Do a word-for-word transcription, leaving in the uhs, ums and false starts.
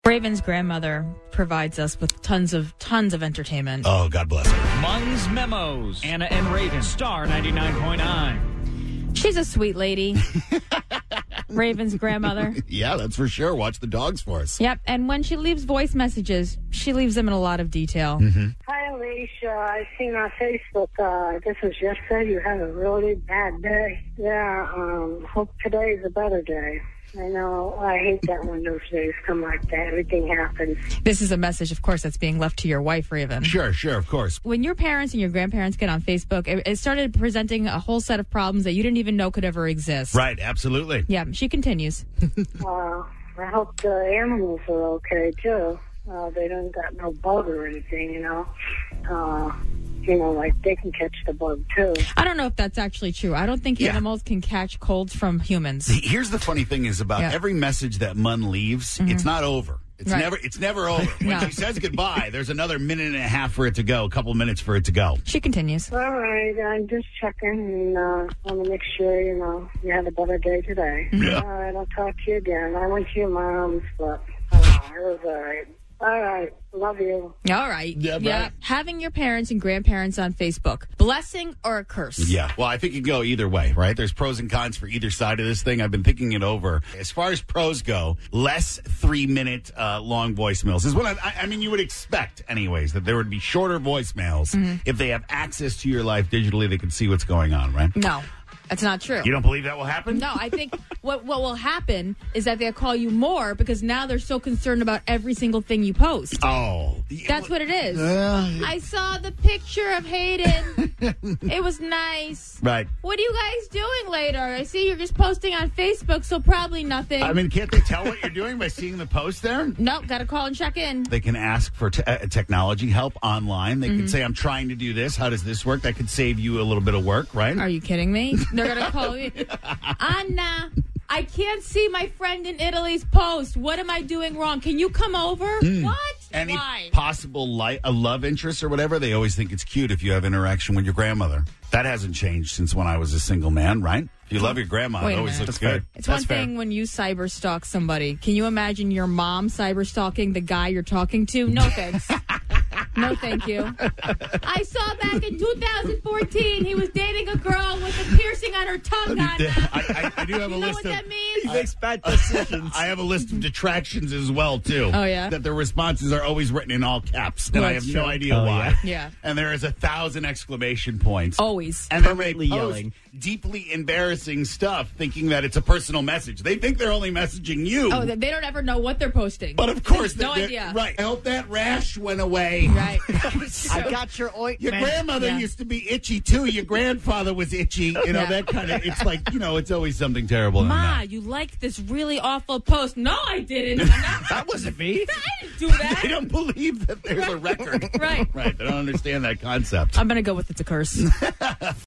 Raven's grandmother provides us with tons of tons of entertainment. Oh, God bless her. Mun's Memos. Anna and Raven. Star ninety-nine point nine. She's a sweet lady. Raven's grandmother. Yeah, that's for sure. Watch the dogs for us. Yep, and when she leaves voice messages, she leaves them in a lot of detail. Mm-hmm. Hi, Alicia. I seen on Facebook, uh, this was yesterday, you had a really bad day. Yeah, um, hope today's a better day. I know, I hate that when those days come like that. Everything happens. This is a message, of course, that's being left to your wife, Raven. Sure, sure, of course. When your parents and your grandparents get on Facebook, it, it started presenting a whole set of problems that you didn't even know could ever exist. Right, absolutely. Yeah, she continues. uh, I hope the animals are okay, too. Uh, they don't got no bug or anything, you know. Uh, you know, like they can catch the bug, too. I don't know if that's actually true. I don't think Yeah. animals can catch colds from humans. Here's the funny thing is about Yeah. every message that Mun leaves, Mm-hmm. it's not over. It's Right. never it's never over. When No. she says goodbye, there's another minute and a half for it to go, a couple minutes for it to go. She continues. All right, I'm just checking and uh, want to make sure, you know, you had a better day today. Yeah. All right, I'll talk to you again. I went to your mom's, but uh, it was all right. All right, love you. All right. Yeah, right. Having your parents and grandparents on Facebook, blessing or a curse? Yeah. Well, I think it can go either way, right? There's pros and cons for either side of this thing. I've been thinking it over. As far as pros go, less three-minute uh, long voicemails is what I, I, I mean, you would expect, anyways, that there would be shorter voicemails. Mm-hmm. If they have access to your life digitally, they can see what's going on, right? No, that's not true. You don't believe that will happen? No, I think what what will happen is that they'll call you more because now they're so concerned about every single thing you post. Oh. That's what it is. Uh, I saw the picture of Hayden. It was nice. Right. What are you guys doing later? I see you're just posting on Facebook, so probably nothing. I mean, can't they tell what you're doing by seeing the post there? Nope, got to call and check in. They can ask for te- uh, technology help online. They Mm-hmm. can say, I'm trying to do this. How does this work? That could save you a little bit of work, right? Are you kidding me? They're going to call you. Anna, I can't see my friend in Italy's post. What am I doing wrong? Can you come over? What? Any Why? possible li- a love interest or whatever, they always think it's cute if you have interaction with your grandmother. That hasn't changed since when I was a single man, right? If you love your grandma, Wait it a always minute. looks That's good. fair. It's That's one fair. thing when you cyber stalk somebody. Can you imagine your mom cyber stalking the guy you're talking to? No thanks. No, thank you. I saw back in two thousand fourteen he was dating a girl with a piercing on her tongue, Anna. I, I, I do have You a know list what of. that means? He makes bad decisions. I have a list of detractions as well too. Oh, yeah? That the responses are always written in all caps, and Well, I have that's no true. idea Oh, why. yeah? Yeah. And there is a thousand exclamation points. Always. And then they Permanently post yelling. deeply embarrassing stuff, thinking that it's a personal message. They think they're only messaging you. Oh, they they don't ever know what they're posting. But of course, no they're- idea. Right. I hope that rash went away. Right. I got your ointment. Your grandmother Yeah. used to be itchy too. Your grandfather was itchy. You know, Yeah. that kind of, it's like, you know, it's always something terrible. in Ma, that. you liked this really awful post. No, I didn't. I'm not- That wasn't me. I didn't do that. They don't believe that there's a record. Right. Right. They don't understand that concept. I'm going to go with it's a curse.